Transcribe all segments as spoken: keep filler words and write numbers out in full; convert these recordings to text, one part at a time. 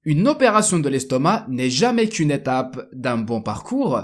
Une opération de l'estomac n'est jamais qu'une étape d'un bon parcours,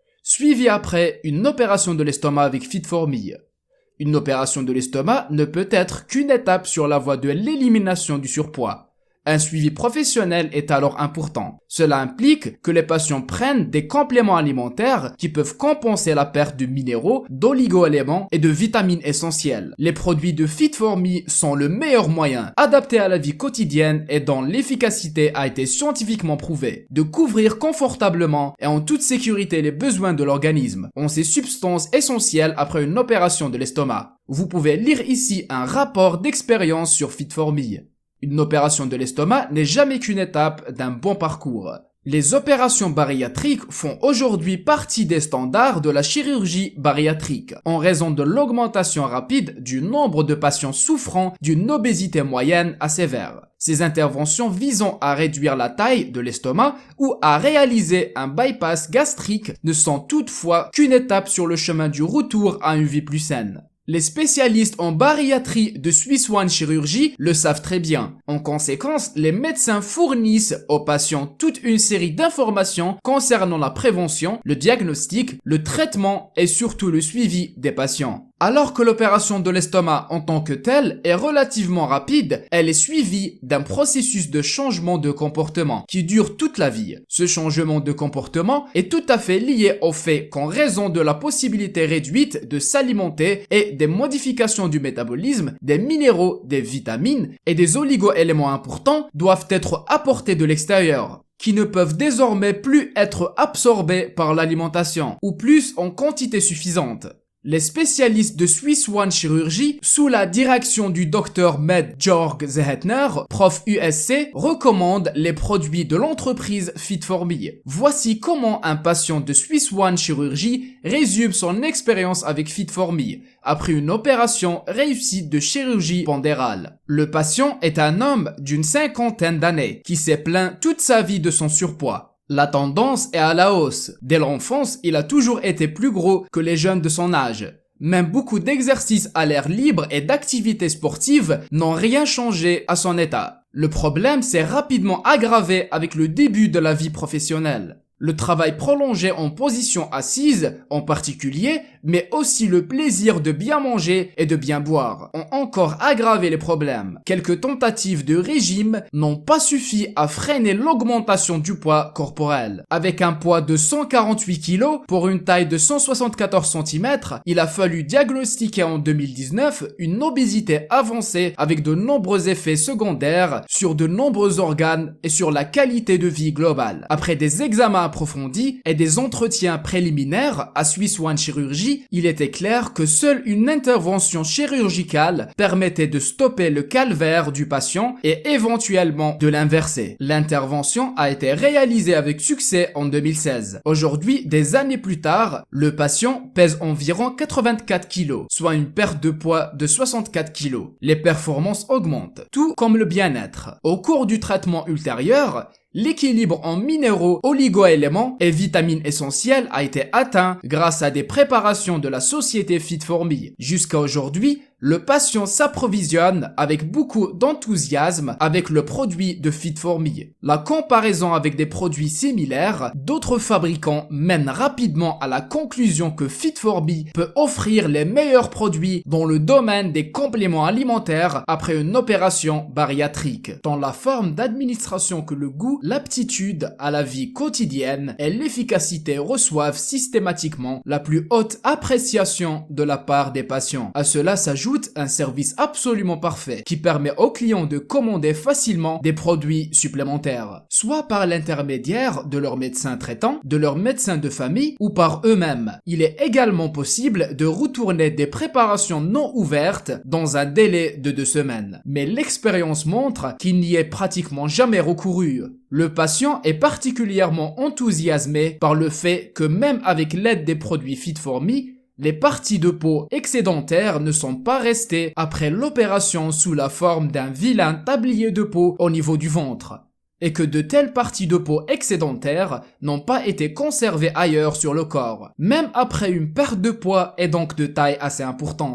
suivi après une opération de l'estomac avec Fit4Me. Une opération de l'estomac ne peut être qu'une étape sur la voie de l'élimination du surpoids. Un suivi professionnel est alors important. Cela implique que les patients prennent des compléments alimentaires qui peuvent compenser la perte de minéraux, d'oligo-éléments et de vitamines essentielles. Les produits de Fit4Me sont le meilleur moyen, adapté à la vie quotidienne et dont l'efficacité a été scientifiquement prouvée, de couvrir confortablement et en toute sécurité les besoins de l'organisme en ces substances essentielles après une opération de l'estomac. Vous pouvez lire ici un rapport d'expérience sur Fit4Me. Une opération de l'estomac n'est jamais qu'une étape d'un bon parcours. Les opérations bariatriques font aujourd'hui partie des standards de la chirurgie bariatrique en raison de l'augmentation rapide du nombre de patients souffrant d'une obésité moyenne à sévère. Ces interventions visant à réduire la taille de l'estomac ou à réaliser un bypass gastrique ne sont toutefois qu'une étape sur le chemin du retour à une vie plus saine. Les spécialistes en bariatrie de Swiss One Chirurgie le savent très bien. En conséquence, les médecins fournissent aux patients toute une série d'informations concernant la prévention, le diagnostic, le traitement et surtout le suivi des patients. Alors que l'opération de l'estomac en tant que telle est relativement rapide, elle est suivie d'un processus de changement de comportement qui dure toute la vie. Ce changement de comportement est tout à fait lié au fait qu'en raison de la possibilité réduite de s'alimenter et des modifications du métabolisme, des minéraux, des vitamines et des oligo-éléments importants doivent être apportés de l'extérieur, qui ne peuvent désormais plus être absorbés par l'alimentation, ou plus en quantité suffisante. Les spécialistes de Swiss One Chirurgie, sous la direction du docteur Med Jorg Zehetner, prof U S C, recommandent les produits de l'entreprise Fit4Me. Voici comment un patient de Swiss One Chirurgie résume son expérience avec Fit4Me après une opération réussie de chirurgie pondérale. Le patient est un homme d'une cinquantaine d'années qui s'est plaint toute sa vie de son surpoids. La tendance est à la hausse. Dès l'enfance, il a toujours été plus gros que les jeunes de son âge. Même beaucoup d'exercices à l'air libre et d'activités sportives n'ont rien changé à son état. Le problème s'est rapidement aggravé avec le début de la vie professionnelle. Le travail prolongé en position assise, en particulier, mais aussi le plaisir de bien manger et de bien boire, ont encore aggravé les problèmes. Quelques tentatives de régime n'ont pas suffi à freiner l'augmentation du poids corporel. Avec un poids de cent quarante-huit kilos pour une taille de cent soixante-quatorze centimètres, il a fallu diagnostiquer en deux mille dix-neuf une obésité avancée avec de nombreux effets secondaires sur de nombreux organes et sur la qualité de vie globale. Après des examens approfondis et des entretiens préliminaires à Swiss One Chirurgie, il était clair que seule une intervention chirurgicale permettait de stopper le calvaire du patient et éventuellement de l'inverser. L'intervention a été réalisée avec succès en deux mille seize. Aujourd'hui, des années plus tard, le patient pèse environ quatre-vingt-quatre kilos, soit une perte de poids de soixante-quatre kilos. Les performances augmentent, tout comme le bien-être. Au cours du traitement ultérieur, l'équilibre en minéraux, oligo-éléments et vitamines essentielles a été atteint grâce à des préparations de la société Fit4Me. Jusqu'à aujourd'hui, le patient s'approvisionne avec beaucoup d'enthousiasme avec le produit de Fit4Me. La comparaison avec des produits similaires d'autres fabricants mène rapidement à la conclusion que Fit4Me peut offrir les meilleurs produits dans le domaine des compléments alimentaires après une opération bariatrique, dans la forme d'administration que le goût, l'aptitude à la vie quotidienne et l'efficacité reçoivent systématiquement la plus haute appréciation de la part des patients. À cela s'ajoute un service absolument parfait qui permet aux clients de commander facilement des produits supplémentaires, soit par l'intermédiaire de leur médecin traitant, de leur médecin de famille ou par eux-mêmes. Il est également possible de retourner des préparations non ouvertes dans un délai de deux semaines. Mais l'expérience montre qu'il n'y est pratiquement jamais recouru. Le patient est particulièrement enthousiasmé par le fait que même avec l'aide des produits Fit4Me, les parties de peau excédentaires ne sont pas restées après l'opération sous la forme d'un vilain tablier de peau au niveau du ventre, et que de telles parties de peau excédentaires n'ont pas été conservées ailleurs sur le corps, même après une perte de poids et donc de taille assez importante.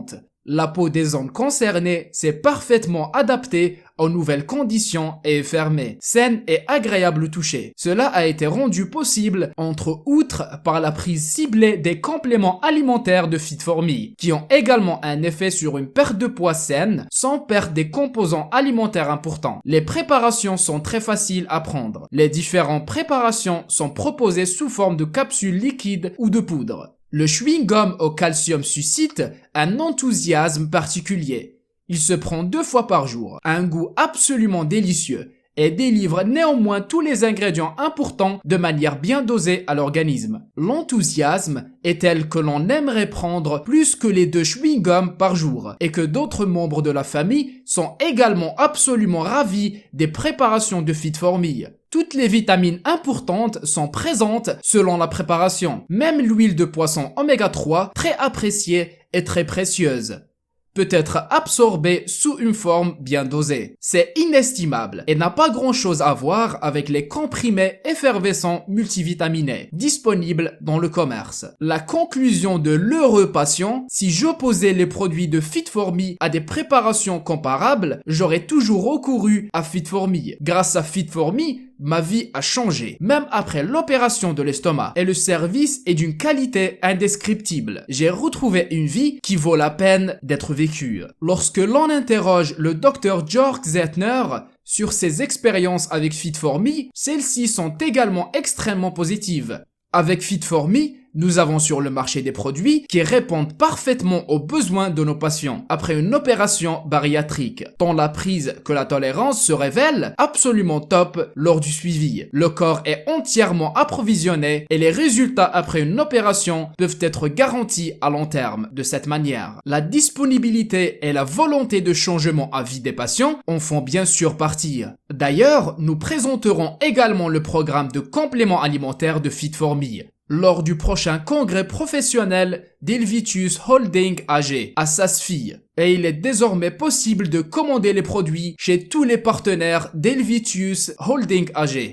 La peau des hommes concernés s'est parfaitement adaptée aux nouvelles conditions et est fermée, saine et agréable au toucher. Cela a été rendu possible, entre autres, par la prise ciblée des compléments alimentaires de Fit for Me, qui ont également un effet sur une perte de poids saine, sans perdre des composants alimentaires importants. Les préparations sont très faciles à prendre. Les différentes préparations sont proposées sous forme de capsules liquides ou de poudre. Le chewing-gum au calcium suscite un enthousiasme particulier. Il se prend deux fois par jour, a un goût absolument délicieux et délivre néanmoins tous les ingrédients importants de manière bien dosée à l'organisme. L'enthousiasme est tel que l'on aimerait prendre plus que les deux chewing-gums par jour et que d'autres membres de la famille sont également absolument ravis des préparations de Fit for Me. Toutes les vitamines importantes sont présentes selon la préparation. Même l'huile de poisson oméga trois, très appréciée et très précieuse, peut être absorbée sous une forme bien dosée. C'est inestimable et n'a pas grand-chose à voir avec les comprimés effervescents multivitaminés disponibles dans le commerce. La conclusion de l'heureux patient: si j'opposais les produits de Fit for Me à des préparations comparables, j'aurais toujours recouru à Fit for Me. Grâce à Fit for Me, ma vie a changé, même après l'opération de l'estomac, et le service est d'une qualité indescriptible. J'ai retrouvé une vie qui vaut la peine d'être vécue. Lorsque l'on interroge le docteur Georg Zettner sur ses expériences avec Fit for Me, celles-ci sont également extrêmement positives. Avec Fit for Me, nous avons sur le marché des produits qui répondent parfaitement aux besoins de nos patients après une opération bariatrique, tant la prise que la tolérance se révèlent absolument top lors du suivi. Le corps est entièrement approvisionné et les résultats après une opération peuvent être garantis à long terme. De cette manière, la disponibilité et la volonté de changement à vie des patients en font bien sûr partie. D'ailleurs, nous présenterons également le programme de compléments alimentaires de Fit for Me lors du prochain congrès professionnel d'Helvetius Holding A G à Saas-Fee. Et il est désormais possible de commander les produits chez tous les partenaires d'Helvetius Holding A G.